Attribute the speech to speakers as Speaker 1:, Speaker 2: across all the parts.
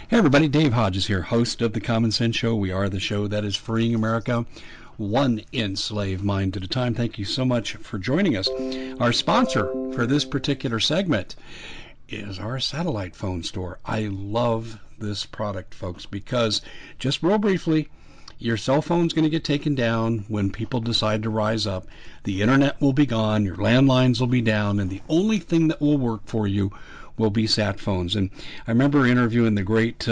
Speaker 1: Hey everybody, Dave Hodges here, host of The Common Sense Show. We are the show that is freeing America one enslaved mind at a time. Thank you so much for joining us. Our sponsor for this particular segment is our satellite phone store. I love this product, folks, because just real briefly, your cell phone's going to get taken down when people decide to rise up. The internet will be gone, your landlines will be down, and the only thing that will work for you will be sat phones. And I remember interviewing the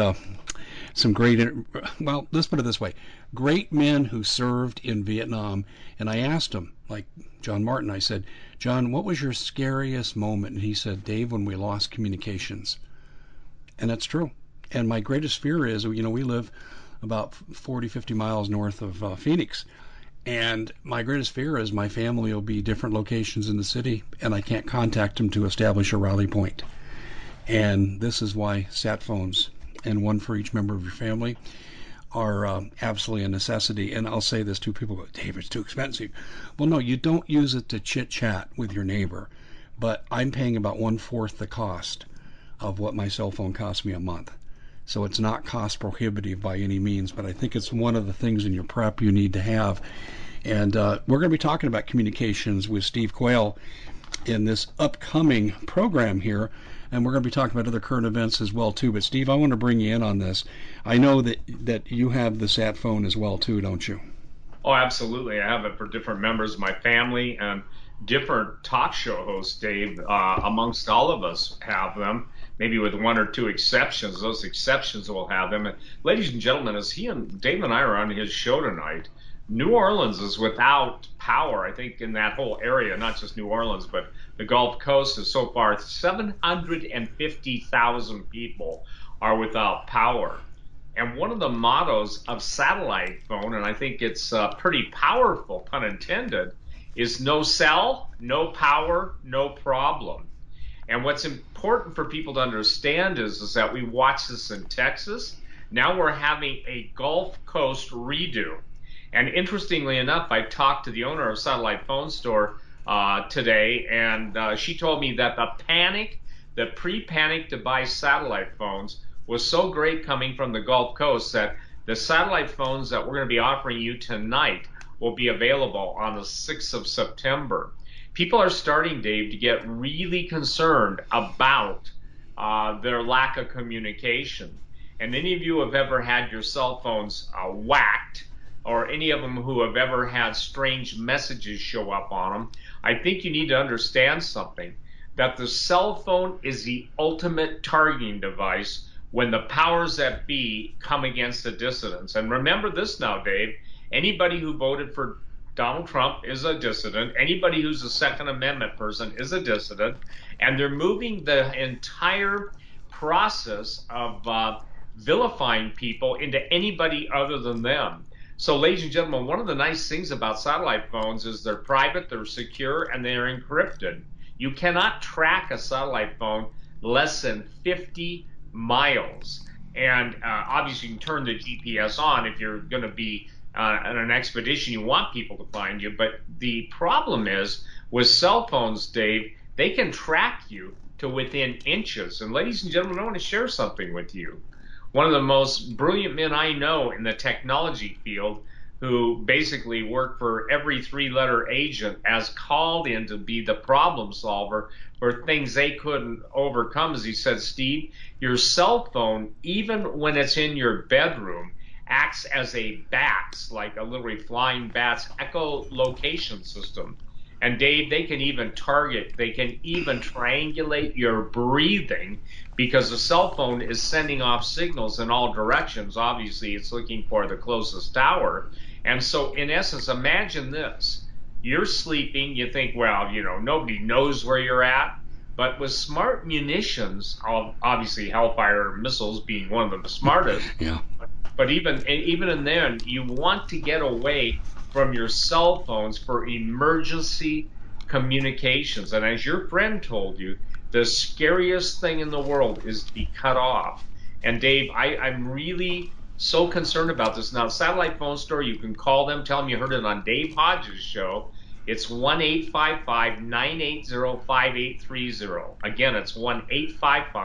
Speaker 1: well, let's put it this way, great men who served in Vietnam, and I asked them, like John Martin, I said, John, what was your scariest moment? And he said, Dave, when we lost communications. And that's true. And my greatest fear is, we live about 40, 50 miles north of Phoenix. And my greatest fear is my family will be different locations in the city, and I can't contact them to establish a rally point. And this is why sat phones, and one for each member of your family, are absolutely a necessity. And I'll say this to people, go, Dave, it's too expensive. Well, no, you don't use it to chit-chat with your neighbor. But I'm paying about 1/4 the cost of what my cell phone costs me a month. So it's not cost prohibitive by any means, but I think it's one of the things in your prep you need to have. And we're going to be talking about communications with Steve Quayle in this upcoming program here. And we're going to be talking about other current events as well, too. But, Steve, I want to bring you in on this. I know that you have the sat phone as well, too, don't you?
Speaker 2: Oh, absolutely. I have it for different members of my family and different talk show hosts, Dave. Amongst all of us have them, maybe with one or two exceptions. Those exceptions will have them. And ladies and gentlemen, as Dave and I are on his show tonight, New Orleans is without power, I think, in that whole area, not just New Orleans, but the Gulf Coast is so far 750,000 people are without power. And one of the mottos of satellite phone, and I think it's pretty powerful, pun intended, is no cell, no power, no problem. And what's important for people to understand is that we watch this in Texas. Now we're having a Gulf Coast redo. And interestingly enough, I talked to the owner of Satellite Phone Store today, and she told me that the pre-panic to buy satellite phones was so great coming from the Gulf Coast that the satellite phones that we're going to be offering you tonight will be available on the 6th of September. People are starting, Dave, to get really concerned about their lack of communication. And any of you who have ever had your cell phones whacked, or any of them who have ever had strange messages show up on them, I think you need to understand something, that the cell phone is the ultimate targeting device when the powers that be come against the dissidents. And remember this now, Dave, anybody who voted for Donald Trump is a dissident. Anybody who's a Second Amendment person is a dissident. And they're moving the entire process of vilifying people into anybody other than them. So, ladies and gentlemen, one of the nice things about satellite phones is they're private, they're secure, and they're encrypted. You cannot track a satellite phone less than 50 miles. And obviously, you can turn the GPS on if you're going to be on an expedition, you want people to find you. But the problem is with cell phones, Dave, they can track you to within inches. And ladies and gentlemen, I want to share something with you. One of the most brilliant men I know in the technology field, who basically worked for every three-letter agent as called in to be the problem solver for things they couldn't overcome, as he said, Steve, your cell phone, even when it's in your bedroom, acts as a BATS, like a literally flying bats echolocation system. And Dave, they can even target, they can even triangulate your breathing, because the cell phone is sending off signals in all directions. Obviously, it's looking for the closest tower. And so, in essence, imagine this. You're sleeping, you think, well, nobody knows where you're at. But with smart munitions, obviously Hellfire missiles being one of the smartest,
Speaker 1: Yeah.
Speaker 2: but even in then, you want to get away from your cell phones for emergency communications. And as your friend told you, the scariest thing in the world is to be cut off. And Dave, I'm really so concerned about this. Now, Satellite Phone Store, you can call them, tell them you heard it on Dave Hodges' show. It's 1-855-980-5830. Again, it's 1-855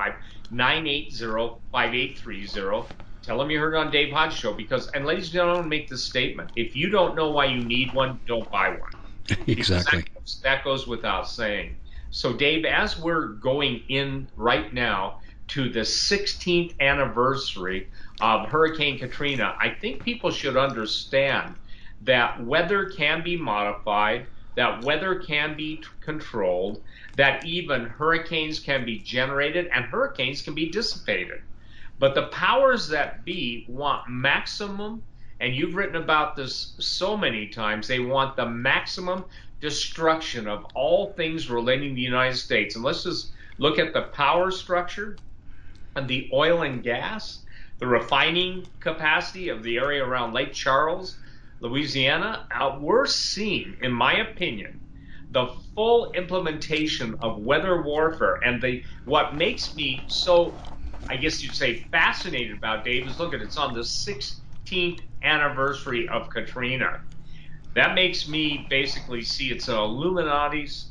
Speaker 2: 980-5830. Tell them you heard it on Dave Hodge Show and ladies and gentlemen, make this statement. If you don't know why you need one, don't buy one. Because
Speaker 1: Exactly.
Speaker 2: that goes without saying. So, Dave, as we're going in right now to the 16th anniversary of Hurricane Katrina, I think people should understand that weather can be modified, that weather can be controlled, that even hurricanes can be generated and hurricanes can be dissipated. But the powers that be want maximum, and you've written about this so many times, they want the maximum destruction of all things relating to the United States. And let's just look at the power structure and the oil and gas, the refining capacity of the area around Lake Charles, Louisiana. We're seeing, in my opinion, the full implementation of weather warfare. And what makes me so, I guess you'd say, fascinated about, Dave, is look at it's on the 16th anniversary of Katrina. That makes me basically see it's an Illuminati's,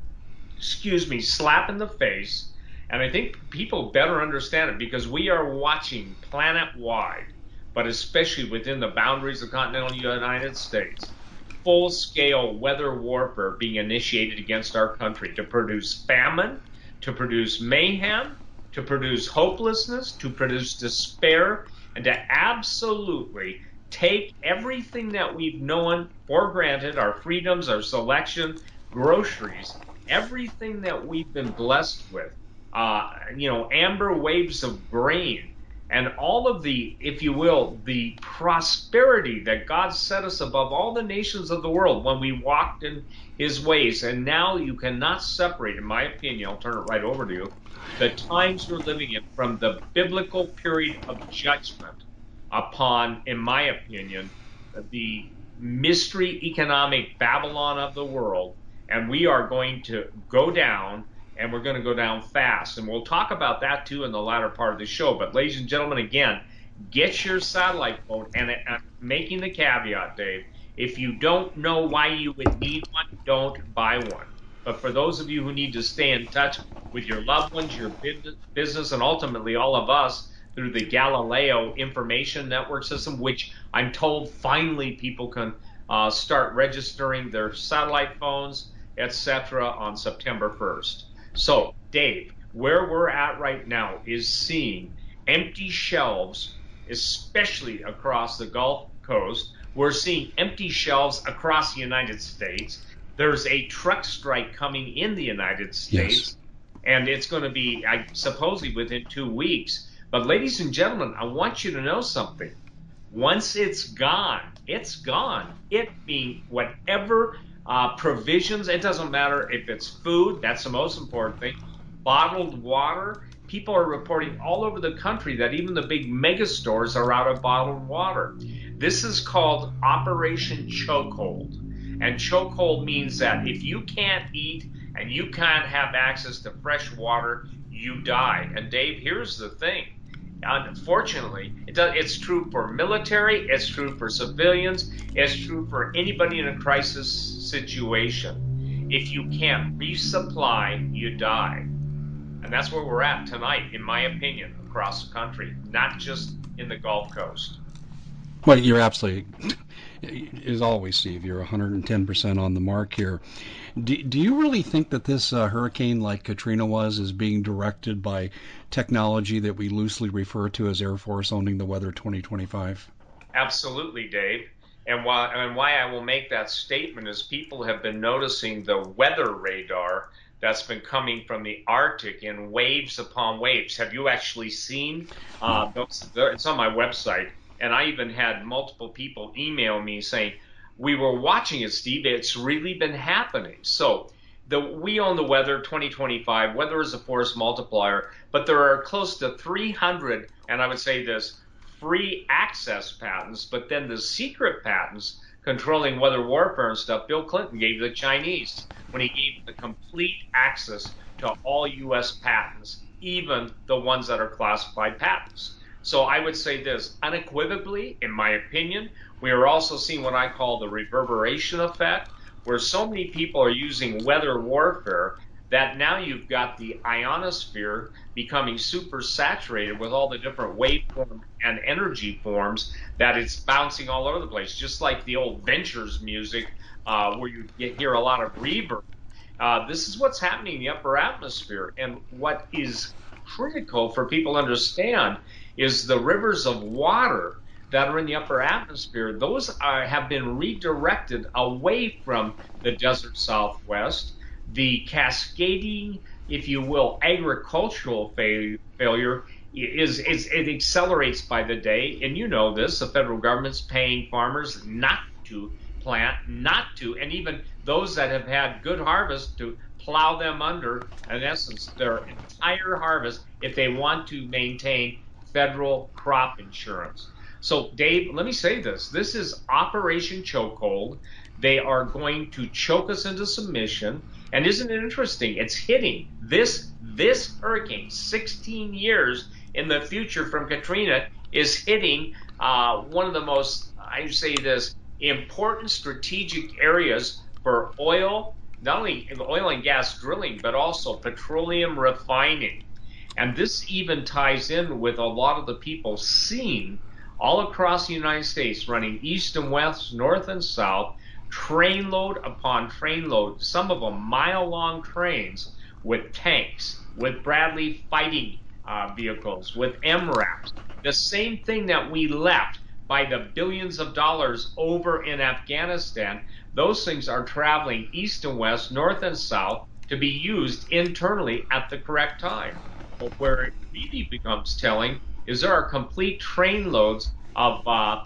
Speaker 2: slap in the face. And I think people better understand it because we are watching planet-wide, but especially within the boundaries of the continental United States, full-scale weather warfare being initiated against our country to produce famine, to produce mayhem, to produce hopelessness, to produce despair, and to absolutely take everything that we've known for granted, our freedoms, our selection, groceries, everything that we've been blessed with, amber waves of grain, and all of the, if you will, the prosperity that God set us above all the nations of the world when we walked in his ways. And now you cannot separate, in my opinion, I'll turn it right over to you, the times we're living in from the biblical period of judgment upon, in my opinion, the mystery economic Babylon of the world. And we are going to go down, and we're going to go down fast. And we'll talk about that too in the latter part of the show. But ladies and gentlemen, again, get your satellite phone, and making the caveat, Dave, if you don't know why you would need one, don't buy one. But for those of you who need to stay in touch with your loved ones, your business, and ultimately all of us through the Galileo Information Network system, which I'm told finally people can start registering their satellite phones, etc., on September 1st. So, Dave, where we're at right now is seeing empty shelves, especially across the Gulf Coast. We're seeing empty shelves across the United States. There's a truck strike coming in the United States, and it's going to be, supposedly, within 2 weeks. But ladies and gentlemen, I want you to know something. Once it's gone, it's gone. It being whatever provisions, it doesn't matter if it's food, that's the most important thing, bottled water. People are reporting all over the country that even the big mega stores are out of bottled water. This is called Operation Chokehold. And chokehold means that if you can't eat and you can't have access to fresh water, you die. And Dave, here's the thing. Unfortunately, it's true for military, it's true for civilians, it's true for anybody in a crisis situation. If you can't resupply, you die. And that's where we're at tonight, in my opinion, across the country, not just in the Gulf Coast.
Speaker 1: Well, you're absolutely, as always, Steve, you're 110% on the mark here. Do you really think that this hurricane, like Katrina was, is being directed by technology that we loosely refer to as Air Force owning the weather 2025?
Speaker 2: Absolutely, Dave. And why I will make that statement is people have been noticing the weather radar that's been coming from the Arctic in waves upon waves. Have you actually seen those? It's on my website. And I even had multiple people email me saying, we were watching it, Steve. It's really been happening. So we own the weather 2025. Weather is a force multiplier. But there are close to 300, and I would say this, free access patents. But then the secret patents controlling weather warfare and stuff, Bill Clinton gave the Chinese when he gave the complete access to all U.S. patents, even the ones that are classified patents. So I would say this, unequivocally, in my opinion, we are also seeing what I call the reverberation effect, where so many people are using weather warfare that now you've got the ionosphere becoming super saturated with all the different waveform and energy forms that it's bouncing all over the place, just like the old Ventures music, where you hear a lot of reverb. This is what's happening in the upper atmosphere. And what is critical for people to understand is the rivers of water that are in the upper atmosphere, those have been redirected away from the desert Southwest. The cascading, if you will, agricultural failure it accelerates by the day. And you know this, the federal government's paying farmers not to plant, not to, and even those that have had good harvest to plow them under, in essence, their entire harvest if they want to maintain federal crop insurance. So, Dave, let me say this. This is Operation Chokehold. They are going to choke us into submission. And isn't it interesting? It's hitting this hurricane, 16 years in the future from Katrina, is hitting one of the most, I say this, important strategic areas for oil, not only oil and gas drilling, but also petroleum refining. And this even ties in with a lot of the people seeing all across the United States running east and west, north and south, trainload upon trainload, some of them mile-long trains with tanks, with Bradley fighting vehicles, with MRAPs. The same thing that we left by the billions of dollars over in Afghanistan, those things are traveling east and west, north and south to be used internally at the correct time. But where it really becomes telling is there are complete trainloads of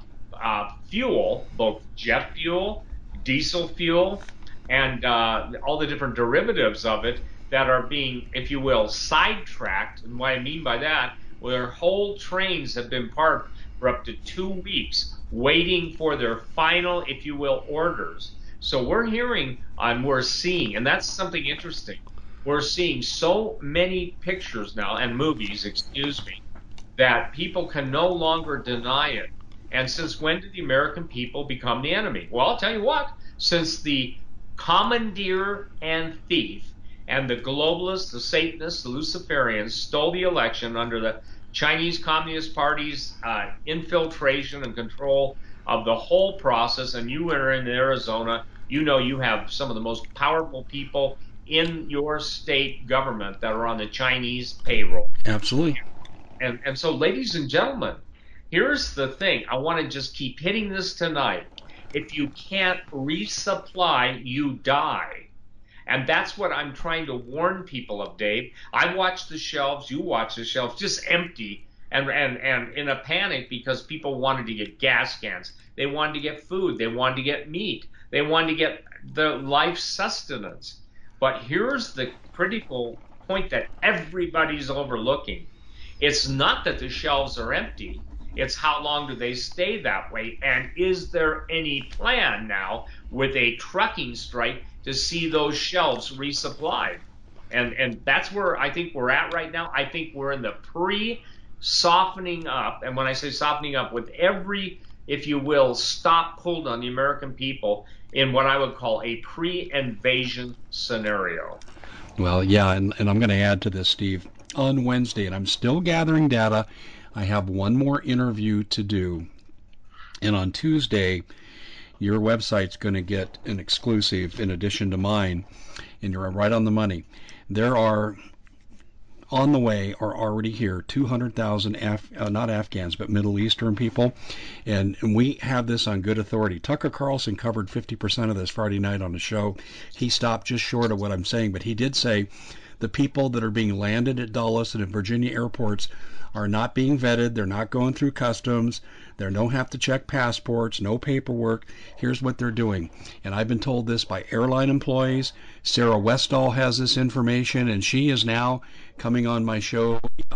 Speaker 2: fuel, both jet fuel, diesel fuel, and all the different derivatives of it that are being, if you will, sidetracked. And what I mean by that, where whole trains have been parked for up to 2 weeks waiting for their final, if you will, orders. So we're hearing and we're seeing, and that's something interesting. We're seeing so many pictures now and movies, excuse me, that people can no longer deny it. And since when did the American people become the enemy? Well, I'll tell you what, since the commandeer and thief and the globalists, the Satanists, the Luciferians stole the election under the Chinese Communist Party's infiltration and control of the whole process, and you are in Arizona, you know you have some of the most powerful people in your state government that are on the Chinese payroll.
Speaker 1: Absolutely.
Speaker 2: And so, ladies and gentlemen, here's the thing. I want to just keep hitting this tonight. If you can't resupply, you die. And that's what I'm trying to warn people of, Dave. I watch the shelves, you watch the shelves, just empty and in a panic because people wanted to get gas cans. They wanted to get food. They wanted to get meat. They wanted to get the life sustenance. But here's the critical point that everybody's overlooking. It's not that the shelves are empty. It's how long do they stay that way? And is there any plan now with a trucking strike to see those shelves resupplied? And that's where I think we're at right now. I think we're in the pre-softening up. And when I say softening up, with every, if you will, stop pulled on the American people in what I would call a pre-invasion scenario.
Speaker 1: Well, yeah, and I'm going to add to this, Steve. On Wednesday, and I'm still gathering data, I have one more interview to do. And on Tuesday, your website's going to get an exclusive in addition to mine, and you're right on the money. There are, on the way, are already here, 200,000, not Afghans, but Middle Eastern people. And we have this on good authority. Tucker Carlson covered 50% of this Friday night on the show. He stopped just short of what I'm saying, but he did say the people that are being landed at Dulles and at Virginia airports are not being vetted. They're not going through customs. They don't have to check passports, no paperwork. Here's what they're doing. And I've been told this by airline employees. Sarah Westall has this information, and she is now coming on my show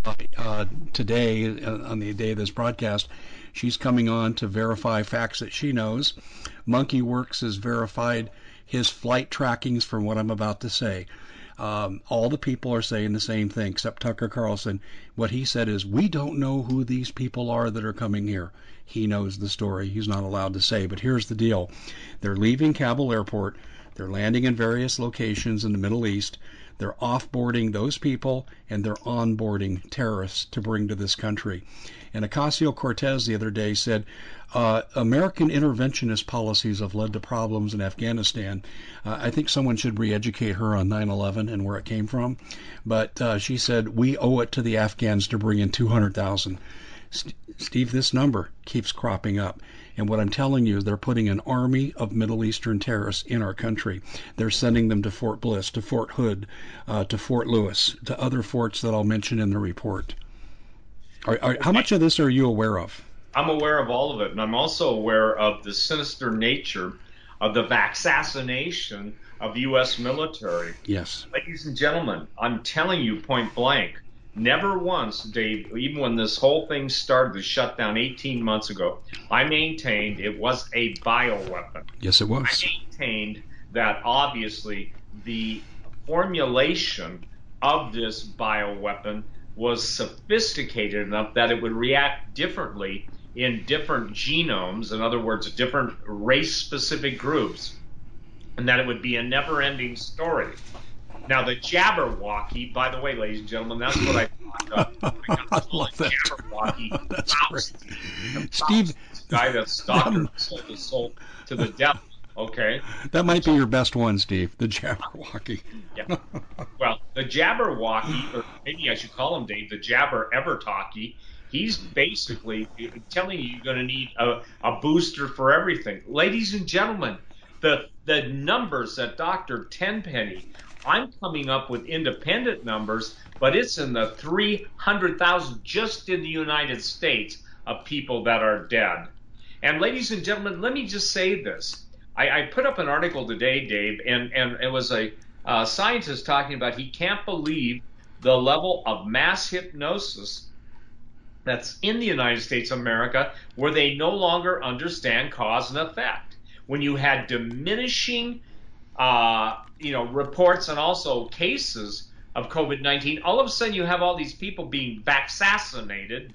Speaker 1: today, on the day of this broadcast. She's coming on to verify facts that she knows. Monkey Works has verified his flight trackings from what I'm about to say. All the people are saying the same thing, except Tucker Carlson. What he said is, we don't know who these people are that are coming here. He knows the story. He's not allowed to say. But here's the deal. They're leaving Kabul airport. They're landing in various locations in the Middle East. They're offboarding those people, and they're onboarding terrorists to bring to this country. And Ocasio-Cortez the other day said, American interventionist policies have led to problems in Afghanistan. I think someone should re-educate her on 9/11 and where it came from. But she said, we owe it to the Afghans to bring in 200,000. Steve, this number keeps cropping up. And what I'm telling you is they're putting an army of Middle Eastern terrorists in our country. They're sending them to Fort Bliss, to Fort Hood, to Fort Lewis, to other forts that I'll mention in the report. How much of this are you aware of?
Speaker 2: I'm aware of all of it, and I'm also aware of the sinister nature of the vaccination of U.S. military.
Speaker 1: Yes.
Speaker 2: Ladies and gentlemen, I'm telling you point blank, never once, Dave, even when this whole thing started, the shutdown 18 months ago, I maintained it was a bioweapon.
Speaker 1: Yes, it was.
Speaker 2: I maintained that obviously the formulation of this bioweapon was sophisticated enough that it would react differently in different genomes, in other words, different race-specific groups, and that it would be a never-ending story. Now, the Jabberwocky, by the way, ladies and gentlemen, that's what I thought of.
Speaker 1: I love that.
Speaker 2: Jabberwocky.
Speaker 1: That's great. Steve,
Speaker 2: the guy that's doctored sold his soul to the devil. Okay.
Speaker 1: That might be your best one, Steve, the Jabberwocky.
Speaker 2: Yeah. Well, the Jabberwocky, or maybe I should call him, Dave, the Jabber-Ever-Talkie, he's basically telling you you're going to need a booster for everything. Ladies and gentlemen, the numbers that Dr. Tenpenny, I'm coming up with independent numbers, but it's in the 300,000 just in the United States of people that are dead. And ladies and gentlemen, let me just say this. I put up an article today, Dave, and it was a scientist talking about he can't believe the level of mass hypnosis that's in the United States of America where they no longer understand cause and effect. When you had diminishing reports and also cases of COVID-19, all of a sudden you have all these people being vaccinated,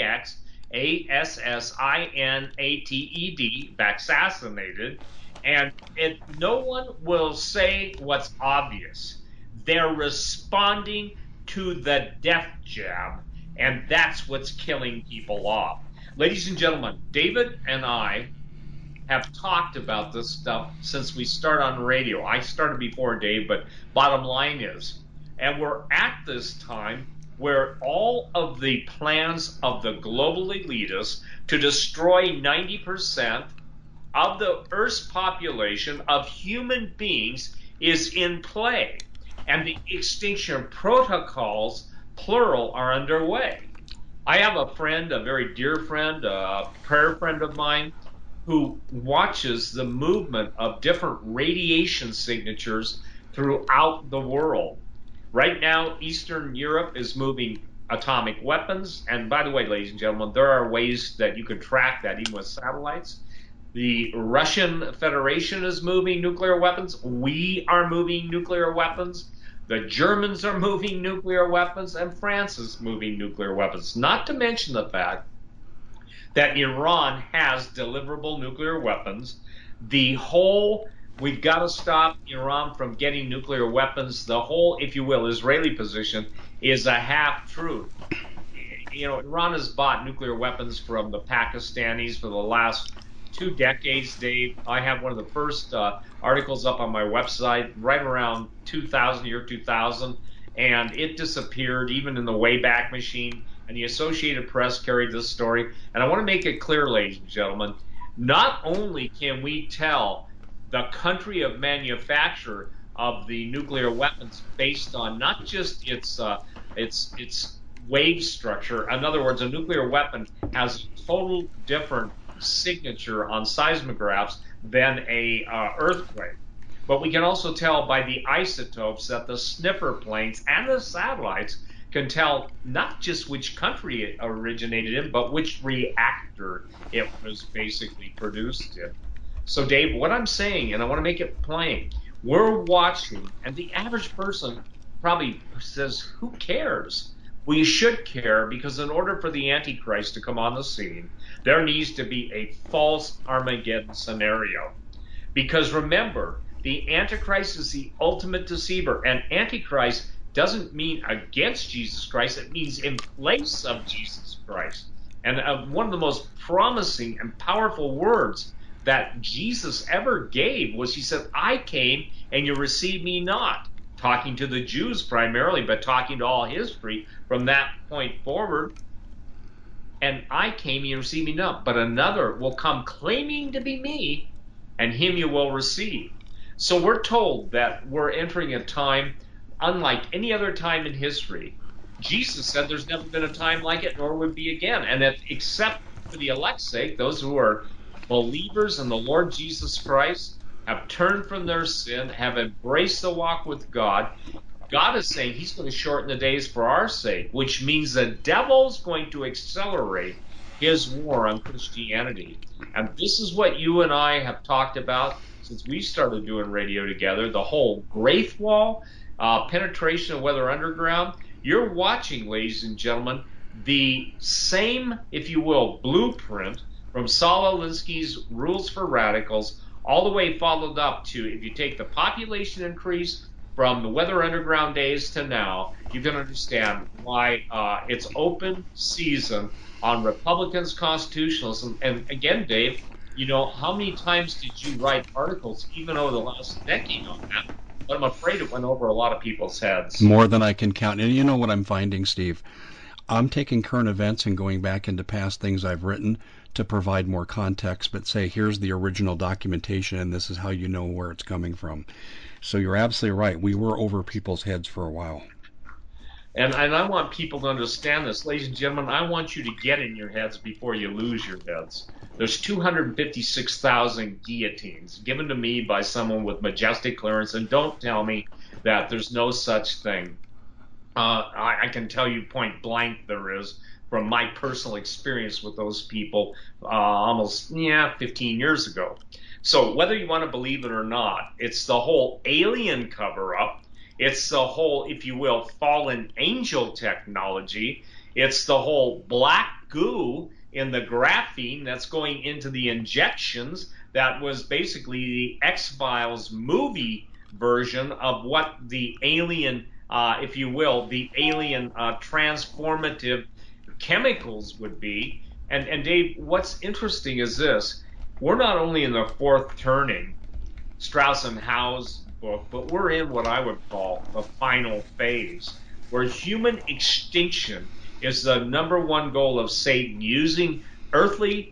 Speaker 2: vaccinated, vaccinated, and no one will say what's obvious. They're responding to the death jab, and that's what's killing people off. Ladies and gentlemen, David and I have talked about this stuff since we started on radio. I started before Dave, but bottom line is, and we're at this time where all of the plans of the global elitists to destroy 90% of the Earth's population of human beings is in play. And the extinction protocols, plural, are underway. I have a friend, a very dear friend, a prayer friend of mine, who watches the movement of different radiation signatures throughout the world. Right now, Eastern Europe is moving atomic weapons. And by the way, ladies and gentlemen, there are ways that you can track that even with satellites. The Russian Federation is moving nuclear weapons. We are moving nuclear weapons. The Germans are moving nuclear weapons, and France is moving nuclear weapons. Not to mention the fact that Iran has deliverable nuclear weapons. We've got to stop Iran from getting nuclear weapons. The whole, if you will, Israeli position is a half-truth. Iran has bought nuclear weapons from the Pakistanis for the last 2 decades, Dave. I have one of the first articles up on my website right around 2000, and it disappeared even in the Wayback Machine, and the Associated Press carried this story. And I want to make it clear, ladies and gentlemen, not only can we tell the country of manufacture of the nuclear weapons based on not just its wave structure. In other words, a nuclear weapon has a total different signature on seismographs than a earthquake. But we can also tell by the isotopes that the sniffer planes and the satellites can tell not just which country it originated in, but which reactor it was basically produced in. So, Dave, what I'm saying, and I want to make it plain, we're watching, and the average person probably says, who cares? Well, you should care, because in order for the Antichrist to come on the scene, there needs to be a false Armageddon scenario. Because remember, The Antichrist is the ultimate deceiver. And Antichrist doesn't mean against Jesus Christ, it means in place of Jesus Christ. And one of the most promising and powerful words that Jesus ever gave was, he said, I came and you received me not. Talking to the Jews primarily, but talking to all history from that point forward. And I came and you received me not, but another will come claiming to be me, and him you will receive. So we're told that we're entering a time unlike any other time in history. Jesus said there's never been a time like it, nor would be again. And that except for the elect's sake, those who are believers in the Lord Jesus Christ, have turned from their sin, have embraced the walk with God, God is saying he's going to shorten the days for our sake, which means the devil's going to accelerate his war on Christianity. And this is what you and I have talked about since we started doing radio together, the whole Graith Wall, penetration of Weather Underground. You're watching, ladies and gentlemen, the same, if you will, blueprint from Saul Alinsky's Rules for Radicals, all the way followed up to, if you take the population increase from the Weather Underground days to now, you can understand why it's open season on Republicans, constitutionalism. And again, Dave, you know, how many times did you write articles, even over the last decade on that? But I'm afraid it went over a lot of people's heads.
Speaker 1: More than I can count. And you know what I'm finding, Steve? I'm taking current events and going back into past things I've written to provide more context, but say, here's the original documentation, and this is how you know where it's coming from. So you're absolutely right. We were over people's heads for a while.
Speaker 2: And I want people to understand this. Ladies and gentlemen, I want you to get in your heads before you lose your heads. There's 256,000 guillotines given to me by someone with majestic clearance, and don't tell me that there's no such thing. I can tell you point blank there is, from my personal experience with those people almost 15 years ago. So whether you want to believe it or not, it's the whole alien cover-up. It's the whole, if you will, fallen angel technology. It's the whole black goo in the graphene that's going into the injections that was basically the X-Files movie version of what the alien, if you will, the alien transformative chemicals would be. And Dave, what's interesting is this. We're not only in the fourth turning, Strauss and Howe's book, but we're in what I would call the final phase, where human extinction is the number one goal of Satan, using earthly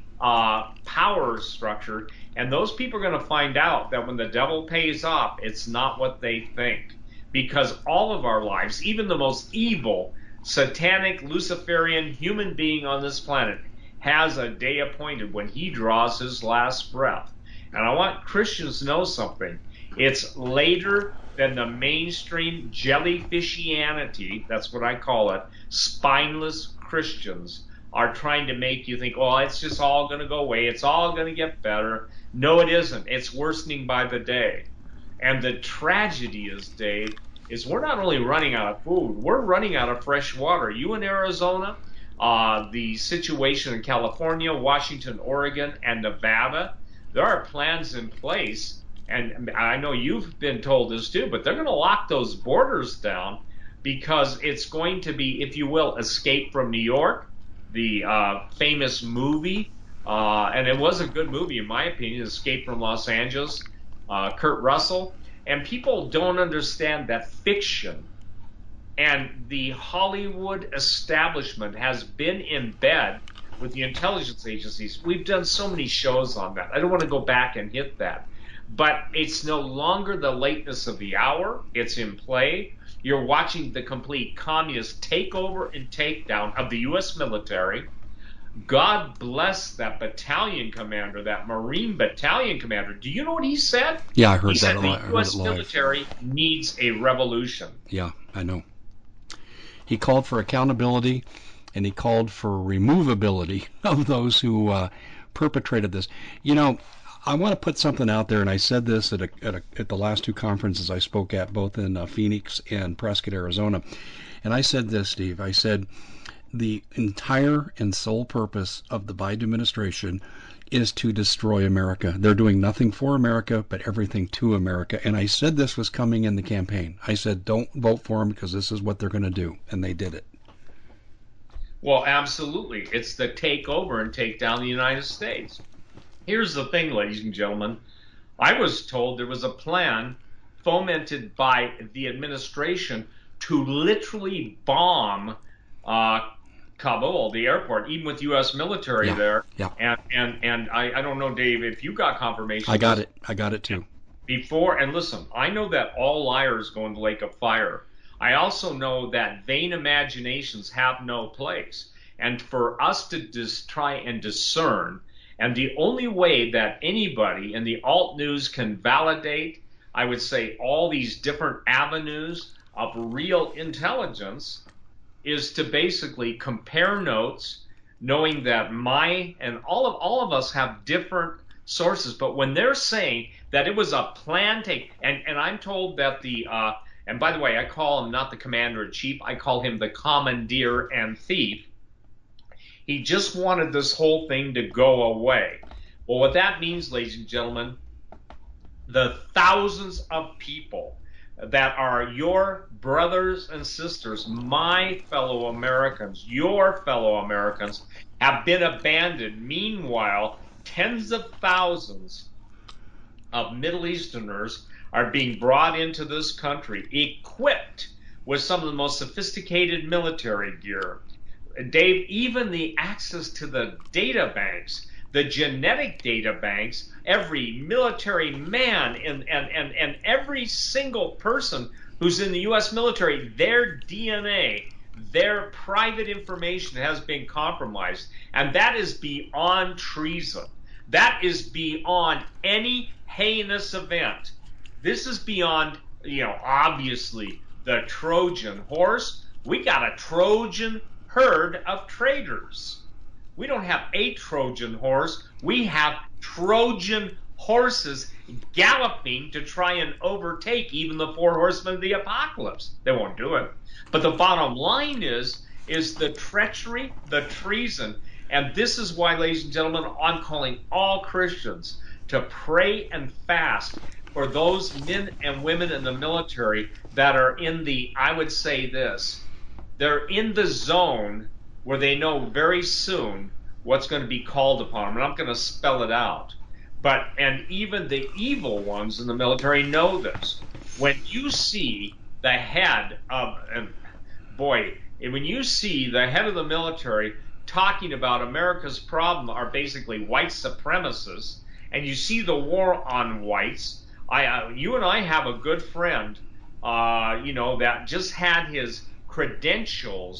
Speaker 2: power structure. And those people are going to find out that when the devil pays off, it's not what they think. Because all of our lives, even the most evil, satanic, Luciferian human being on this planet, has a day appointed when he draws his last breath. And I want Christians to know something. It's later than the mainstream jellyfishianity, that's what I call it, spineless Christians are trying to make you think, oh, it's just all going to go away. It's all going to get better. No, it isn't. It's worsening by the day. And the tragedy is, Dave, is we're not only running out of food, we're running out of fresh water. You in Arizona, the situation in California, Washington, Oregon, and Nevada, there are plans in place, and I know you've been told this too, but they're going to lock those borders down because it's going to be, if you will, Escape from New York, the famous movie, and it was a good movie in my opinion, Escape from Los Angeles, Kurt Russell, and people don't understand that fiction and the Hollywood establishment has been in bed with the intelligence agencies. We've done so many shows on that. I don't want to go back and hit that. But it's no longer the lateness of the hour. It's in play. You're watching the complete communist takeover and takedown of the U.S. military. God bless that battalion commander, that Marine battalion commander. Do you know what he said?
Speaker 1: Yeah, I heard
Speaker 2: he
Speaker 1: that.
Speaker 2: Said the U.S. military needs a revolution.
Speaker 1: Yeah, I know. He called for accountability, and he called for removability of those who perpetrated this. You know, I want to put something out there, and I said this at the last two conferences I spoke at, both in Phoenix and Prescott, Arizona. And I said this, Steve. I said, the entire and sole purpose of the Biden administration is to destroy America. They're doing nothing for America, but everything to America. And I said this was coming in the campaign. I said, don't vote for them because this is what they're going to do. And they did it.
Speaker 2: Well, absolutely. It's the take over and take down the United States. Here's the thing, ladies and gentlemen. I was told there was a plan fomented by the administration to literally bomb Kabul, the airport, even with U.S. military there.
Speaker 1: Yeah.
Speaker 2: And I don't know, Dave, if you got confirmation.
Speaker 1: I got it. I got it too.
Speaker 2: Before, and listen, I know that all liars go in the lake of fire. I also know that vain imaginations have no place. And for us to just try and discern, and the only way that anybody in the alt news can validate, I would say, all these different avenues of real intelligence is to basically compare notes, knowing that and all of us have different sources. But when they're saying that it was a plan take, and I'm told that and by the way, I call him not the commander-in-chief, I call him the commandeer and thief. He just wanted this whole thing to go away. Well, what that means, ladies and gentlemen, the thousands of people that are your brothers and sisters, my fellow Americans, your fellow Americans, have been abandoned. Meanwhile, tens of thousands of Middle Easterners are being brought into this country, equipped with some of the most sophisticated military gear. Dave, even the access to the data banks, the genetic data banks, every military man and every single person who's in the U.S. military, their DNA, their private information has been compromised. And that is beyond treason. That is beyond any heinous event. This is beyond, obviously the Trojan horse. We got a Trojan herd of traitors. We don't have a Trojan horse. We have Trojan horses galloping to try and overtake even the four horsemen of the apocalypse. They won't do it. But the bottom line is the treachery, the treason. And this is why, ladies and gentlemen, I'm calling all Christians to pray and fast for those men and women in the military that are I would say this, they're in the zone where they know very soon what's going to be called upon them. And I'm going to spell it out. And even the evil ones in the military know this. When you see the head of, when you see the head of the military talking about America's problem are basically white supremacists, and you see the war on whites, you and I have a good friend, that just had his credentials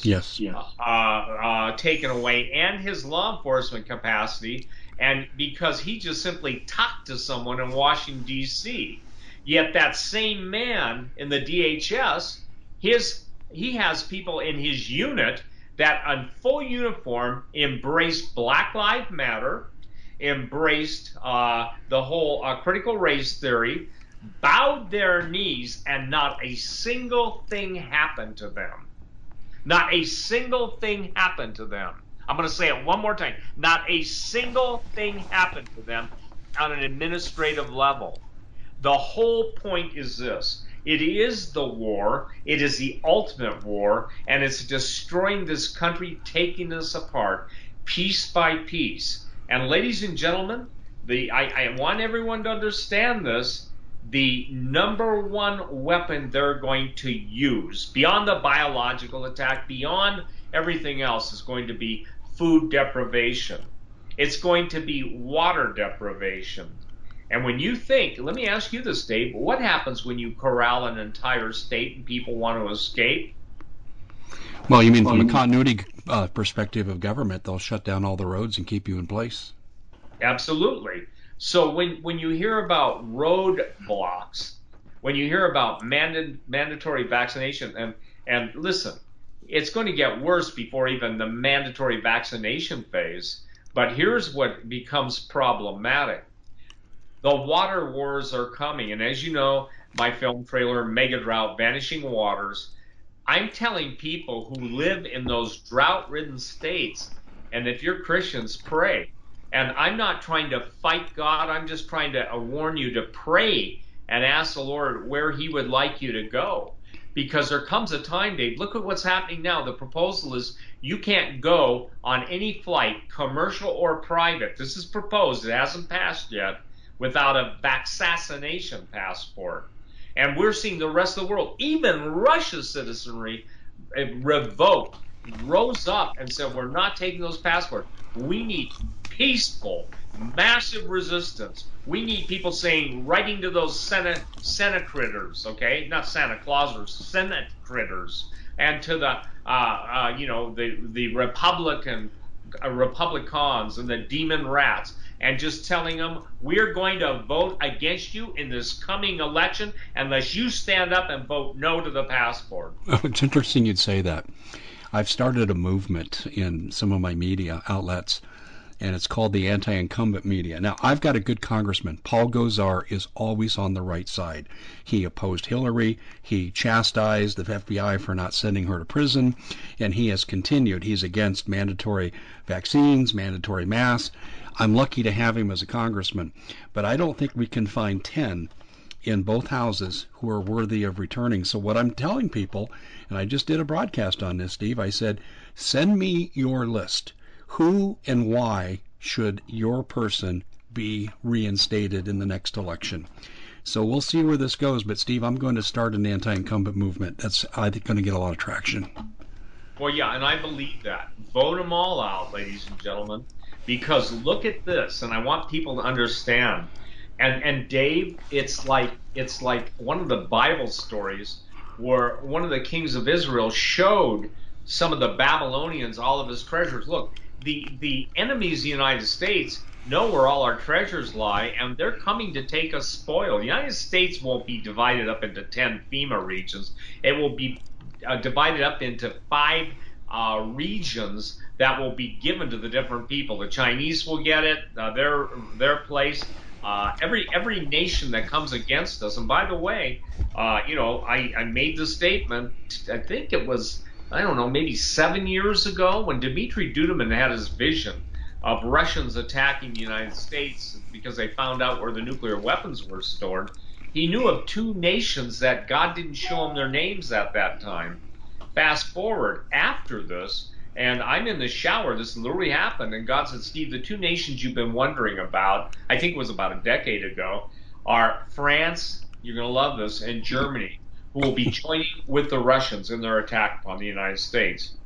Speaker 2: taken away and his law enforcement capacity, and because he just simply talked to someone in Washington, D.C. Yet that same man in the DHS, he has people in his unit that in full uniform embraced Black Lives Matter, embraced the whole critical race theory, bowed their knees, and not a single thing happened to them. Not a single thing happened to them. I'm going to say it one more time. Not a single thing happened to them on an administrative level. The whole point is this. It is the war. It is the ultimate war, and it's destroying this country, taking us apart piece by piece. And ladies and gentlemen, I want everyone to understand this. The number one weapon they're going to use, beyond the biological attack, beyond everything else, is going to be food deprivation. It's going to be water deprivation. And when you think, let me ask you this, Dave, what happens when you corral an entire state and people want to escape?
Speaker 1: Well, you mean from a continuity perspective of government, they'll shut down all the roads and keep you in place?
Speaker 2: Absolutely. So when you hear about roadblocks, when you hear about mandatory vaccination, and listen, it's going to get worse before even the mandatory vaccination phase. But here's what becomes problematic. The water wars are coming. And as you know, my film trailer, Mega Drought, Vanishing Waters, I'm telling people who live in those drought-ridden states, and if you're Christians, pray. And I'm not trying to fight God. I'm just trying to warn you to pray and ask the Lord where he would like you to go. Because there comes a time, Dave, look at what's happening now. The proposal is you can't go on any flight, commercial or private. This is proposed. It hasn't passed yet, without a vaccination passport. And we're seeing the rest of the world, even Russia's citizenry, revoked, rose up and said, we're not taking those passports. We need peaceful, massive resistance. We need people saying, writing to those Senate critters, okay, not Santa Claus, or Senate critters, and to the, the Republicans and the demon rats, and just telling them, we're going to vote against you in this coming election unless you stand up and vote no to the passport.
Speaker 1: Oh, it's interesting you'd say that. I've started a movement in some of my media outlets, and it's called the anti-incumbent media. Now, I've got a good congressman. Paul Gosar is always on the right side. He opposed Hillary. He chastised the FBI for not sending her to prison, and he has continued. He's against mandatory vaccines, mandatory masks. I'm lucky to have him as a congressman, but I don't think we can find 10 in both houses who are worthy of returning. So what I'm telling people, and I just did a broadcast on this, Steve, I said, send me your list. Who and why should your person be reinstated in the next election? So we'll see where this goes. But, Steve, I'm going to start an anti-incumbent movement. That's, I think, going to get a lot of traction.
Speaker 2: Well, yeah, and I believe that. Vote them all out, ladies and gentlemen, because look at this, and I want people to understand. And Dave, it's like one of the Bible stories where one of the kings of Israel showed some of the Babylonians all of his treasures. Look, the enemies of the United States know where all our treasures lie, and they're coming to take us spoil. The United States won't be divided up into 10 FEMA regions. It will be divided up into 5 regions that will be given to the different people. The Chinese will get it, their place. Every nation that comes against us. And by the way, I made the statement, I think it was, I don't know, maybe 7 years ago, when Dmitry Duduman had his vision of Russians attacking the United States because they found out where the nuclear weapons were stored. He knew of 2 nations that God didn't show him their names at that time. Fast forward after this, and I'm in the shower, this literally happened, and God said, Steve, the 2 nations you've been wondering about, I think it was about a decade ago, are France, you're going to love this, and Germany, who will be joining with the Russians in their attack upon the United States.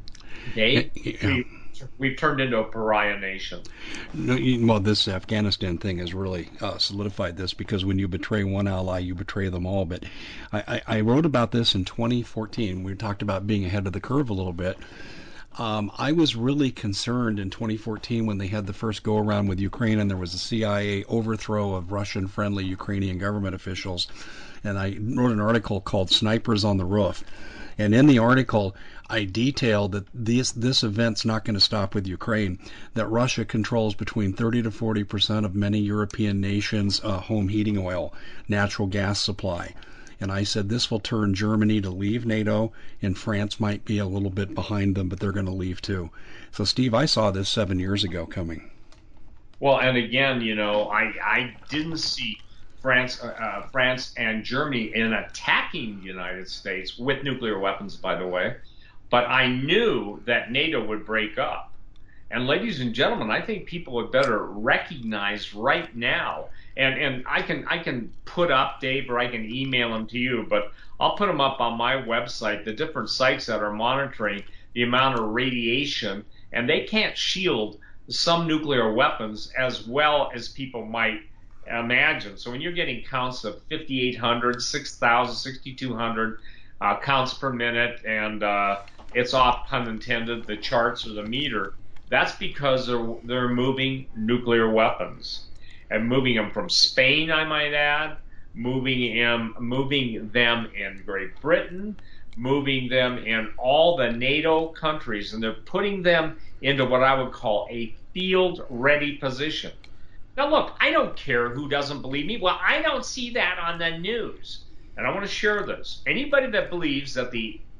Speaker 2: We've turned into a pariah nation.
Speaker 1: No, well, this Afghanistan thing has really solidified this, because when you betray one ally, you betray them all. But I wrote about this in 2014. We talked about being ahead of the curve a little bit. I was really concerned in 2014 when they had the first go-around with Ukraine, and there was a CIA overthrow of Russian-friendly Ukrainian government officials. And I wrote an article called Snipers on the Roof. And in the article, I detailed that this event's not going to stop with Ukraine, that Russia controls between 30 to 40% of many European nations' home heating oil, natural gas supply. And I said this will turn Germany to leave NATO, and France might be a little bit behind them, but they're going to leave too. So, Steve, I saw this 7 years ago coming.
Speaker 2: Well, and again, I didn't see France and Germany in attacking the United States with nuclear weapons, by the way, but I knew that NATO would break up. And ladies and gentlemen, I think people would better recognize right now, and I can put up, Dave, or I can email them to you, but I'll put them up on my website, the different sites that are monitoring the amount of radiation, and they can't shield some nuclear weapons as well as people might imagine. So when you're getting counts of 5,800, 6,000, 6,200 counts per minute, and it's off, pun intended, the charts or the meter, that's because they're moving nuclear weapons and moving them from Spain, I might add, moving them in Great Britain, moving them in all the NATO countries, and they're putting them into what I would call a field-ready position. Now, look, I don't care who doesn't believe me. Well, I don't see that on the news. And I want to share this. Anybody that believes that the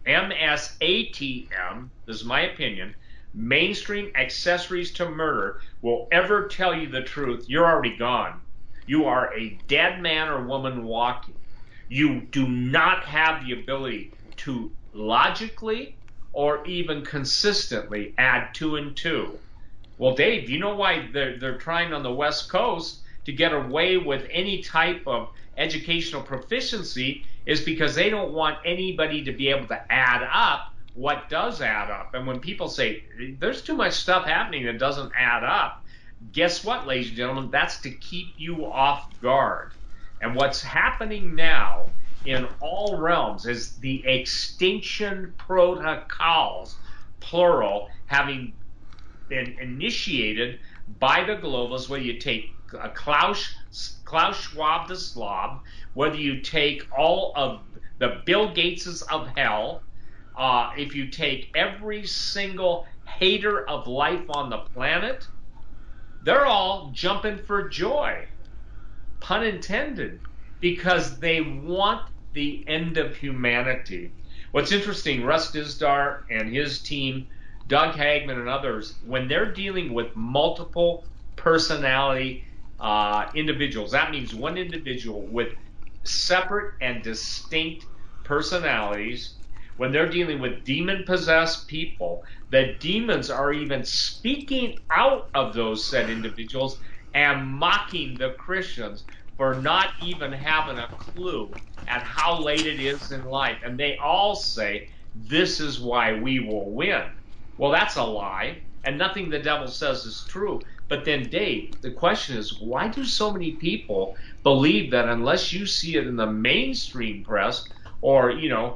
Speaker 2: MSATM, this is my opinion, mainstream accessories to murder, will ever tell you the truth, you're already gone. You are a dead man or woman walking. You do not have the ability to logically or even consistently add 2 and 2. Well, Dave, you know why they're trying on the West Coast to get away with any type of educational proficiency is because they don't want anybody to be able to add up what does add up. And when people say there's too much stuff happening that doesn't add up, guess what, ladies and gentlemen? That's to keep you off guard. And what's happening now in all realms is the extinction protocols, plural, having been initiated by the globalists, whether you take Klaus Schwab the Slob, whether you take all of the Bill Gateses of hell, if you take every single hater of life on the planet, they're all jumping for joy, pun intended, because they want the end of humanity. What's interesting, Russ Dizdar and his team, Doug Hagman and others, when they're dealing with multiple personality individuals, that means one individual with separate and distinct personalities. When they're dealing with demon-possessed people, the demons are even speaking out of those said individuals and mocking the Christians for not even having a clue at how late it is in life. And they all say, this is why we will win. Well, that's a lie, and nothing the devil says is true. But then, Dave, the question is, why do so many people believe that unless you see it in the mainstream press or,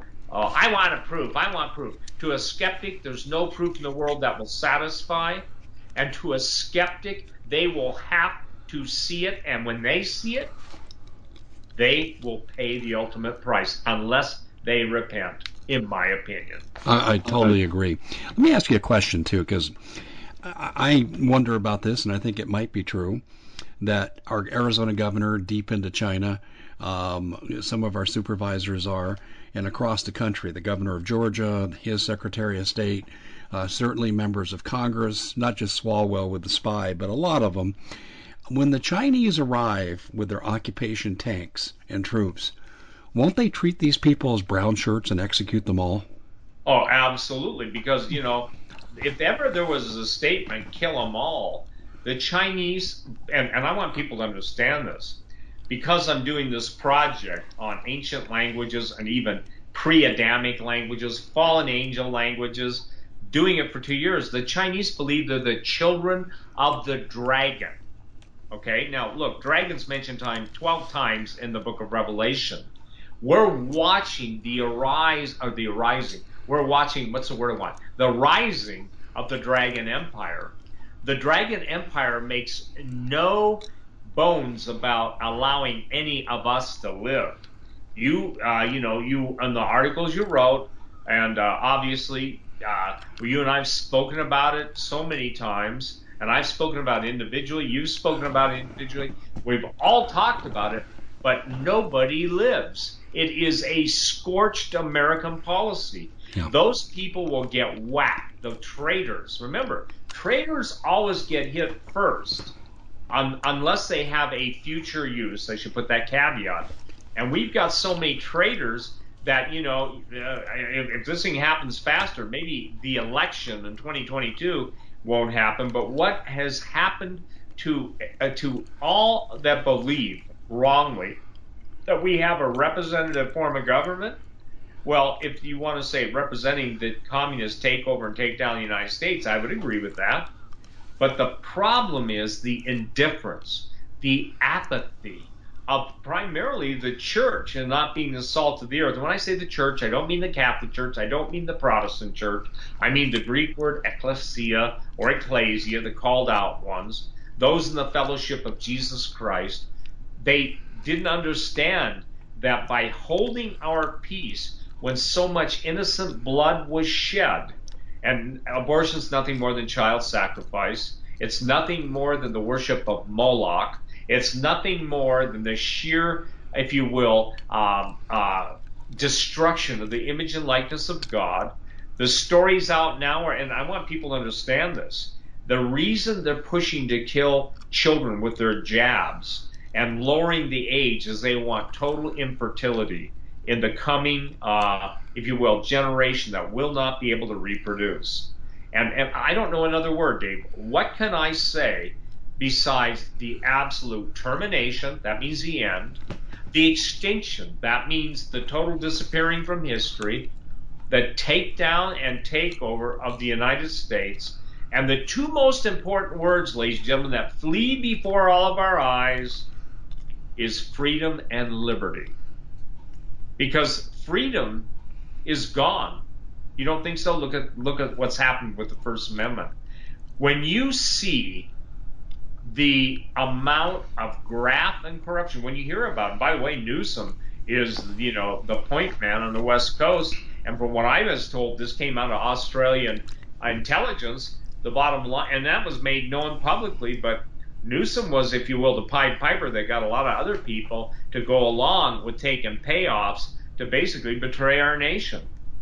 Speaker 2: I want proof. To a skeptic, there's no proof in the world that will satisfy. And to a skeptic, they will have to see it. And when they see it, they will pay the ultimate price unless they repent, in my opinion.
Speaker 1: I totally agree. Let me ask you a question, too, because I wonder about this, and I think it might be true, that our Arizona governor, deep into China, some of our supervisors are, and across the country, the governor of Georgia, his secretary of state, certainly members of Congress, not just Swalwell with the spy, but a lot of them. When the Chinese arrive with their occupation tanks and troops, won't they treat these people as brown shirts and execute them all?
Speaker 2: Oh, absolutely. Because, if ever there was a statement, kill them all, the Chinese, and I want people to understand this, because I'm doing this project on ancient languages and even pre-Adamic languages, fallen angel languages, doing it for 2 years, the Chinese believe they're the children of the dragon. Okay, now look, dragons mentioned 12 times in the book of Revelation. We're watching the rising. We're watching, what's the word I want? The rising of the Dragon Empire. The Dragon Empire makes no bones about allowing any of us to live. You in the articles you wrote, and obviously, you and I have spoken about it so many times, and I've spoken about it individually. You've spoken about it individually. We've all talked about it, but nobody lives. It is a scorched American policy.
Speaker 1: Yeah.
Speaker 2: Those people will get whacked. The traitors. Remember, traitors always get hit first, unless they have a future use. I should put that caveat. And we've got so many traitors that, if this thing happens faster, maybe the election in 2022 won't happen. But what has happened to all that believe wrongly that we have a representative form of government? Well, if you want to say representing the communist takeover and take down the United States, I would agree with that. But the problem is the indifference, the apathy of primarily the church and not being the salt of the earth. And when I say the church, I don't mean the Catholic Church. I don't mean the Protestant Church. I mean the Greek word ecclesia or ecclesia, the called out ones, those in the fellowship of Jesus Christ. They didn't understand that by holding our peace when so much innocent blood was shed, and abortion is nothing more than child sacrifice. It's nothing more than the worship of Moloch. It's nothing more than the sheer, if you will, destruction of the image and likeness of God. The stories out now are, and I want people to understand this, the reason they're pushing to kill children with their jabs and lowering the age is they want total infertility in the coming, if you will, generation that will not be able to reproduce. And I don't know another word, Dave. What can I say besides the absolute termination? That means the end. The extinction. That means the total disappearing from history. The takedown and takeover of the United States. And the two most important words, ladies and gentlemen, that flee before all of our eyes is freedom and liberty. Because freedom is gone. You don't think so? Look at what's happened with the First Amendment. When you see the amount of graft and corruption, when you hear about it, by the way, Newsom is, the point man on the West Coast. And from what I was told, this came out of Australian intelligence, the bottom line, and that was made known publicly, but Newsom was, if you will, the Pied Piper that got a lot of other people to go along with taking payoffs to basically betray our nation.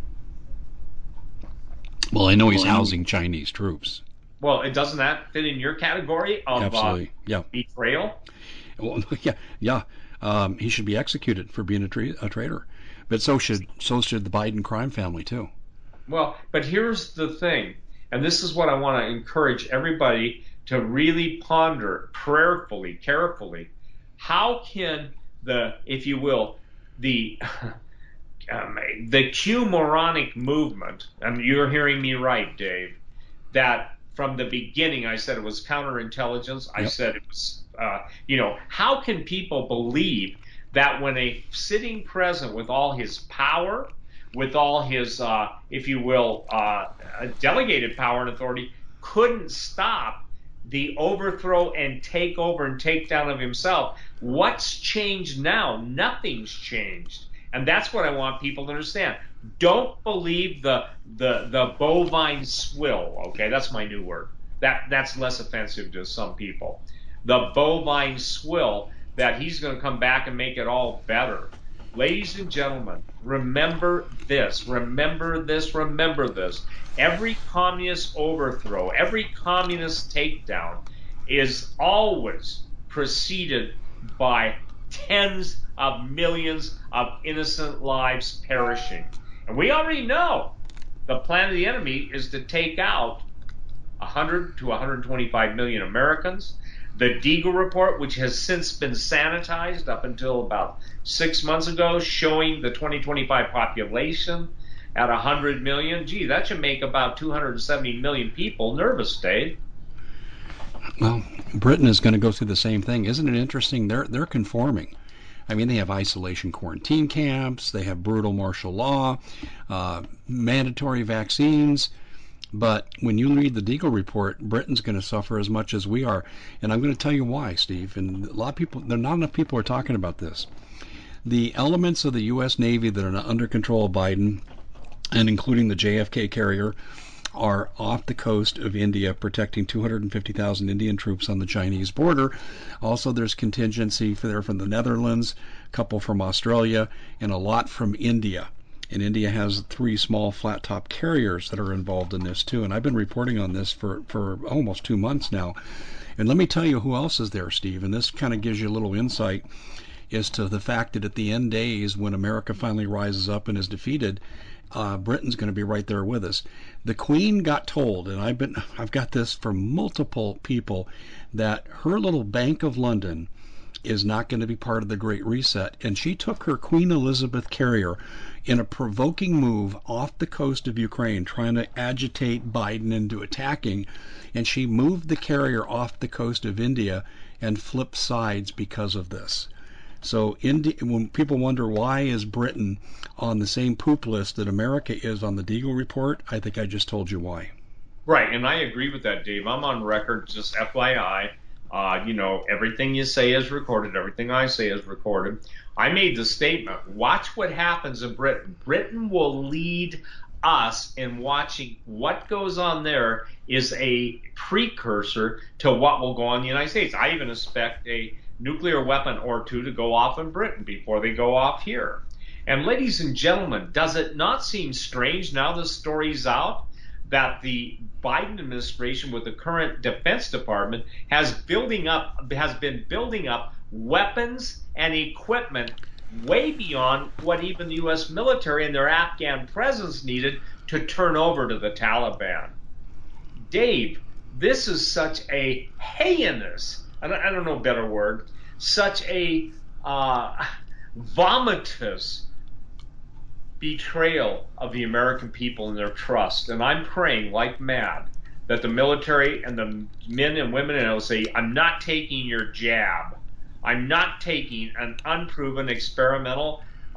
Speaker 1: Well, I know he's housing Chinese troops.
Speaker 2: Well, doesn't that fit in your category of betrayal?
Speaker 1: Well, yeah. He should be executed for being a traitor. But so should the Biden crime family too.
Speaker 2: Well, but here's the thing, and this is what I want to encourage everybody to really ponder prayerfully, carefully. How can if you will, the Q-moronic movement, and you're hearing me right, Dave, that from the beginning I said it was counterintelligence. I said it was, how can people believe that when a sitting president with all his power, with all his, if you will, delegated power and authority, couldn't stop the overthrow and takeover and takedown of himself? What's changed now? Nothing's changed. And that's what I want people to understand. Don't believe the bovine swill. Okay, that's my new word. That's less offensive to some people. The bovine swill that he's going to come back and make it all better. Ladies and gentlemen, remember this, remember this, remember this. Every communist overthrow, every communist takedown is always preceded by tens of millions of innocent lives perishing. And we already know the plan of the enemy is to take out 100 to 125 million Americans. The Deagle report, which has since been sanitized up until about 6 months ago, showing the 2025 population at 100 million. Gee, that should make about 270 million people nervous, Dave.
Speaker 1: Well, Britain is going to go through the same thing. Isn't it interesting? They're conforming. I mean, they have isolation quarantine camps, they have brutal martial law, mandatory vaccines. But when you read the Deagle report, Britain's going to suffer as much as we are. And I'm going to tell you why, Steve. And a lot of people, not enough people are talking about this. The elements of the U.S. Navy that are under control of Biden, and including the JFK carrier, are off the coast of India, protecting 250,000 Indian troops on the Chinese border. Also, there's contingency from the Netherlands, a couple from Australia, and a lot from India. And India has 3 small flat-top carriers that are involved in this too. And I've been reporting on this for almost 2 months now. And let me tell you who else is there, Steve. And this kind of gives you a little insight as to the fact that at the end days, when America finally rises up and is defeated, Britain's going to be right there with us. The Queen got told, and I've got this from multiple people, that her little Bank of London is not going to be part of the Great Reset. And she took her Queen Elizabeth carrier in a provoking move off the coast of Ukraine, trying to agitate Biden into attacking, and she moved the carrier off the coast of India and flipped sides because of this. So when people wonder why is Britain on the same poop list that America is on the Deagle report, I think I just told you why.
Speaker 2: Right, and I agree with that, Dave. I'm on record, just FYI. Everything you say is recorded. Everything I say is recorded. I made the statement, watch what happens in Britain. Britain will lead us in watching what goes on there is a precursor to what will go on in the United States. I even expect a nuclear weapon or two to go off in Britain before they go off here. And ladies and gentlemen, does it not seem strange now the story's out that the Biden administration with the current Defense Department has been building up weapons and equipment way beyond what even the US military and their Afghan presence needed to turn over to the Taliban. Dave, this is such a heinous, I don't know a better word, such a vomitous betrayal of the American people and their trust. And I'm praying like mad that the military and the men and women in it will say, I'm not taking your jab. I'm not taking an unproven experimental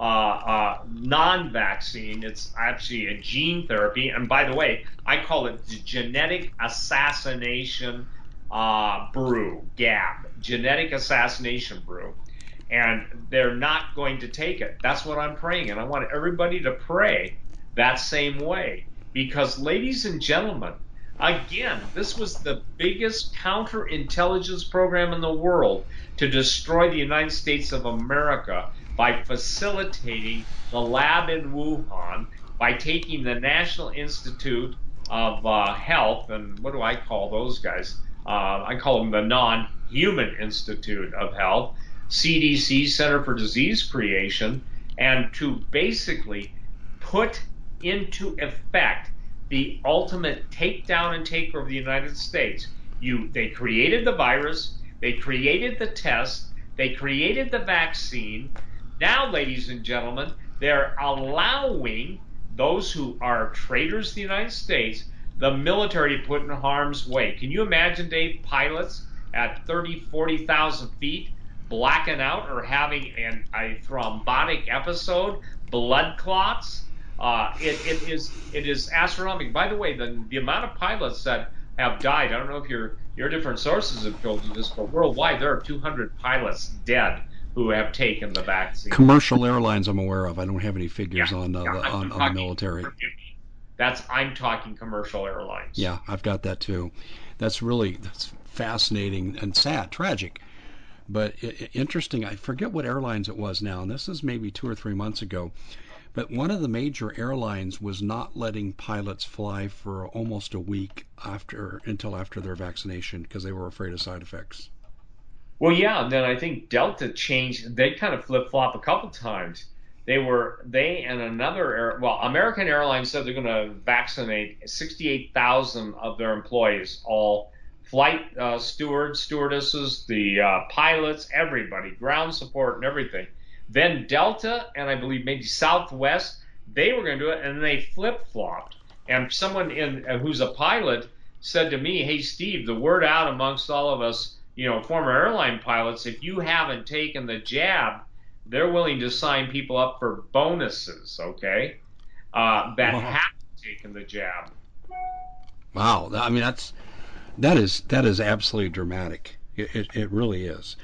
Speaker 2: non-vaccine. It's actually a gene therapy. And by the way, I call it the genetic assassination brew, GAB, genetic assassination brew. And they're not going to take it. That's what I'm praying. And I want everybody to pray that same way. Because, ladies and gentlemen, again, this was the biggest counterintelligence program in the world to destroy the United States of America by facilitating the lab in Wuhan, by taking the National Institute of Health, and what do I call those guys? I call them the Non-Human Institute of Health, CDC, Center for Disease Creation, and to basically put into effect the ultimate takedown and takeover of the United States. They created the virus, they created the test, they created the vaccine. Now, ladies and gentlemen, they're allowing those who are traitors to the United States, the military, to put in harm's way. Can you imagine, Dave, pilots at 30, 40,000 feet blacking out or having a thrombotic episode, blood clots? It is astronomical. By the way, the amount of pilots that have died, I don't know if your different sources have told you this, but worldwide there are 200 pilots dead who have taken the vaccine.
Speaker 1: Commercial airlines I'm aware of. I don't have any figures
Speaker 2: Yeah,
Speaker 1: on the military.
Speaker 2: I'm talking commercial airlines.
Speaker 1: Yeah, I've got that too. That's fascinating and sad, tragic. But interesting. I forget what airlines it was now, and this is maybe 2 or 3 months ago. But one of the major airlines was not letting pilots fly for almost a week until after their vaccination because they were afraid of side effects.
Speaker 2: Well, yeah, and then I think Delta changed. They kind of flip flop a couple times. They and American Airlines said they're going to vaccinate 68,000 of their employees, all flight stewards, stewardesses, the pilots, everybody, ground support and everything. Then Delta and I believe maybe Southwest, they were going to do it, and they flip flopped. And someone who's a pilot said to me, "Hey, Steve, the word out amongst all of us, former airline pilots, if you haven't taken the jab, they're willing to sign people up for bonuses, okay, that have taken the jab."
Speaker 1: Wow. I mean, that is absolutely dramatic. It really is.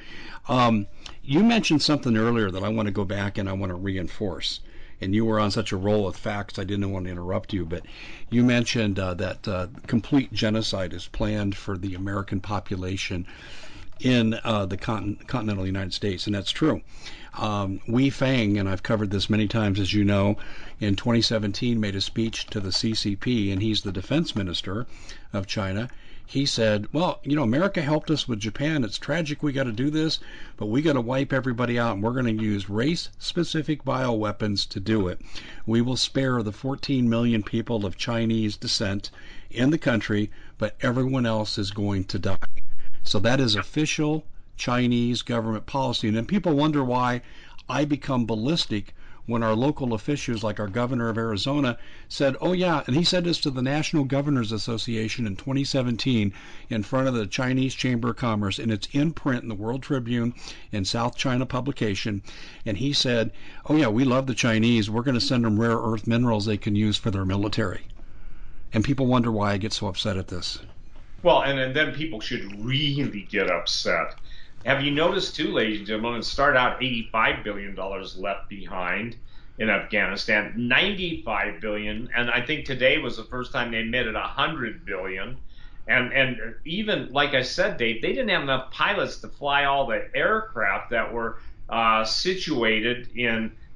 Speaker 1: You mentioned something earlier that I want to go back and I want to reinforce. And you were on such a roll with facts, I didn't want to interrupt you, but you mentioned that complete genocide is planned for the American population in the continental United States, and that's true. Wei Fang, and I've covered this many times, as you know, in 2017 made a speech to the CCP, and he's the defense minister of China. He said, well, America helped us with Japan. It's tragic we got to do this, but we got to wipe everybody out, and we're going to use race-specific bioweapons to do it. We will spare the 14 million people of Chinese descent in the country, but everyone else is going to die. So that is official Chinese government policy. And then people wonder why I become ballistic when our local officials, like our governor of Arizona, said, oh yeah, and he said this to the National Governors Association in 2017 in front of the Chinese Chamber of Commerce, and it's in print in the World Tribune and South China Publication, and he said, oh yeah, we love the Chinese, we're going to send them rare earth minerals they can use for their military. And people wonder why I get so upset at this.
Speaker 2: Well, and then people should really get upset. Have you noticed, too, ladies and gentlemen, it started out $85 billion left behind in Afghanistan, $95 billion, and I think today was the first time they admitted $100 billion. And even, like I said, Dave, they didn't have enough pilots to fly all the aircraft that were situated in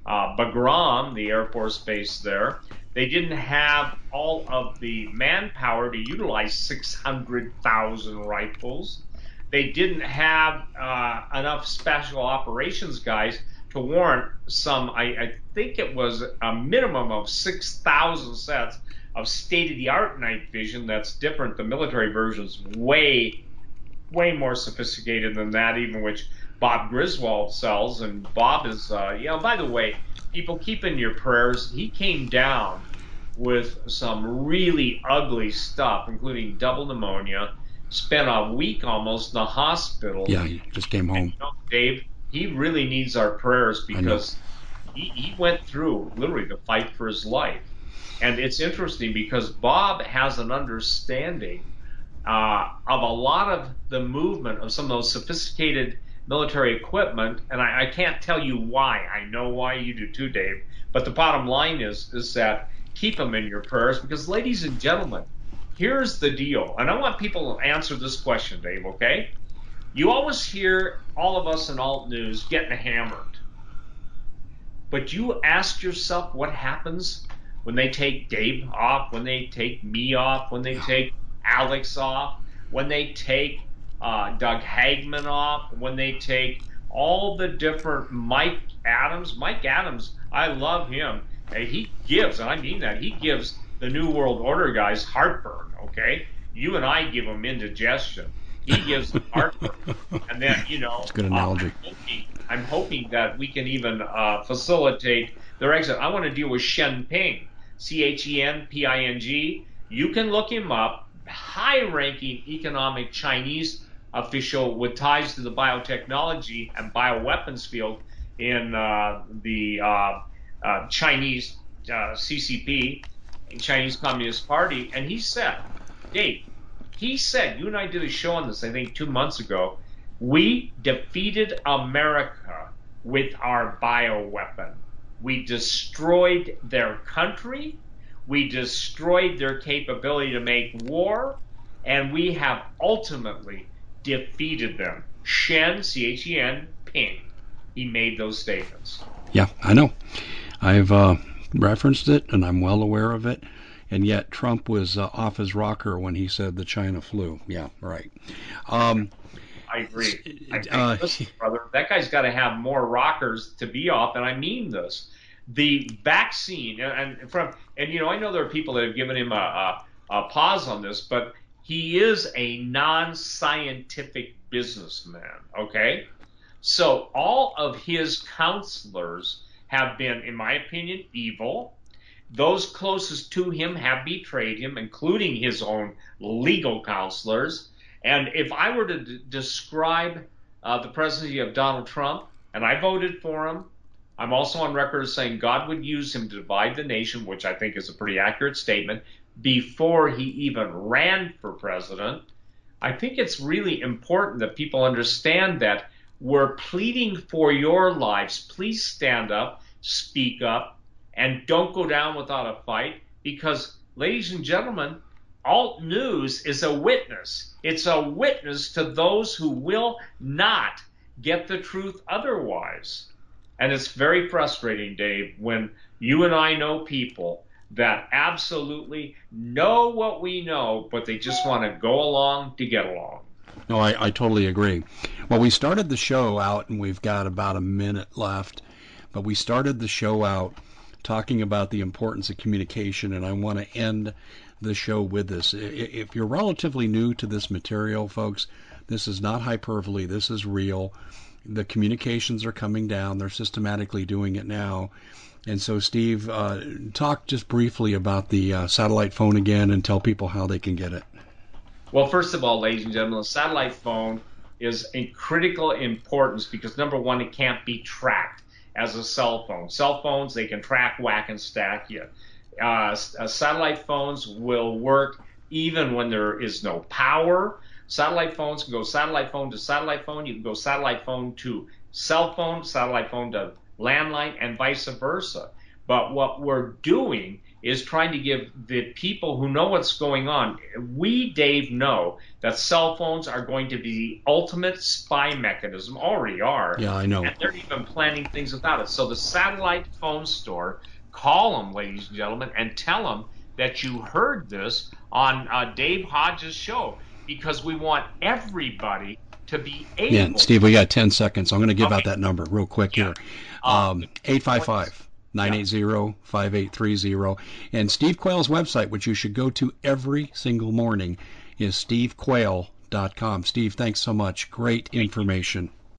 Speaker 2: Bagram, the Air Force Base there. They didn't have all of the manpower to utilize 600,000 rifles. They didn't have enough special operations guys to warrant some, I think it was a minimum of 6,000 sets of state-of-the-art night vision that's different. The military version's way more sophisticated than that, even which Bob Griswold sells. And Bob is, by the way, people keep in your prayers. He came down with some really ugly stuff, including double pneumonia, spent a week almost in the hospital.
Speaker 1: Yeah, he just came home.
Speaker 2: And, Dave, he really needs our prayers because he went through literally the fight for his life. And it's interesting because Bob has an understanding of a lot of the movement of some of those sophisticated military equipment, and I can't tell you why. I know why, you do too, Dave. But the bottom line is that keep them in your prayers because, ladies and gentlemen, here's the deal. And I want people to answer this question, Dave, okay? You always hear all of us in alt news getting hammered. But you ask yourself what happens when they take Dave off, when they take me off, when they take Alex off, when they take Doug Hagman off, when they take all the different Mike Adams. Mike Adams, I love him. He gives, and I mean that, he gives the New World Order guys heartburn, okay? You and I give them indigestion. He gives them heartburn. And then,
Speaker 1: That's a good analogy.
Speaker 2: I'm hoping that we can even facilitate their exit. I want to deal with Shen Ping, Chenping. You can look him up, high-ranking economic Chinese official with ties to the biotechnology and bioweapons field in the Chinese CCP, Chinese Communist Party. And he said, Dave, you and I did a show on this, I think, 2 months ago. We defeated America with our bioweapon. We destroyed their country. We destroyed their capability to make war. And we have ultimately defeated them. Shen, Chen Ping. He made those statements.
Speaker 1: Yeah, I know. I've referenced it, and I'm well aware of it. And yet Trump was off his rocker when he said the China flu. Yeah, right.
Speaker 2: I agree. Listen, brother, that guy's got to have more rockers to be off, and I mean this. The vaccine, and I know there are people that have given him a pause on this, but he is a non-scientific businessman, okay? So all of his counselors have been, in my opinion, evil. Those closest to him have betrayed him, including his own legal counselors. And if I were to describe the presidency of Donald Trump, and I voted for him, I'm also on record as saying God would use him to divide the nation, which I think is a pretty accurate statement, before he even ran for president. I think it's really important that people understand that we're pleading for your lives. Please stand up, speak up, and don't go down without a fight because, ladies and gentlemen, alt news is a witness. It's a witness to those who will not get the truth otherwise. And it's very frustrating, Dave, when you and I know people that absolutely know what we know, but they just want to go along to get along.
Speaker 1: No, I totally agree. Well, we started the show out, and we've got about a minute left, but we started the show out talking about the importance of communication, and I want to end the show with this. If you're relatively new to this material, folks, this is not hyperbole. This is real. The communications are coming down. They're systematically doing it now. And so, Steve, talk just briefly about the satellite phone again and tell people how they can get it.
Speaker 2: Well, first of all, ladies and gentlemen, the satellite phone is in critical importance because, number one, it can't be tracked as a cell phone. Cell phones, they can track, whack, and stack you. Satellite phones will work even when there is no power. Satellite phones can go satellite phone to satellite phone. You can go satellite phone to cell phone, satellite phone to landline, and vice versa. But what we're doing is trying to give the people who know what's going on. We, Dave, know that cell phones are going to be the ultimate spy mechanism, already are.
Speaker 1: Yeah, I know.
Speaker 2: And they're even planning things without it. So the satellite phone store, call them, ladies and gentlemen, and tell them that you heard this on Dave Hodges' show, because we want everybody to be able.
Speaker 1: Yeah, Steve, we got 10 seconds. I'm going to give out
Speaker 2: Okay.
Speaker 1: that number real quick
Speaker 2: Yeah.
Speaker 1: here. 855-980-5830. And Steve Quayle's website, which you should go to every single morning, is stevequayle.com. Steve, thanks so much. Great information.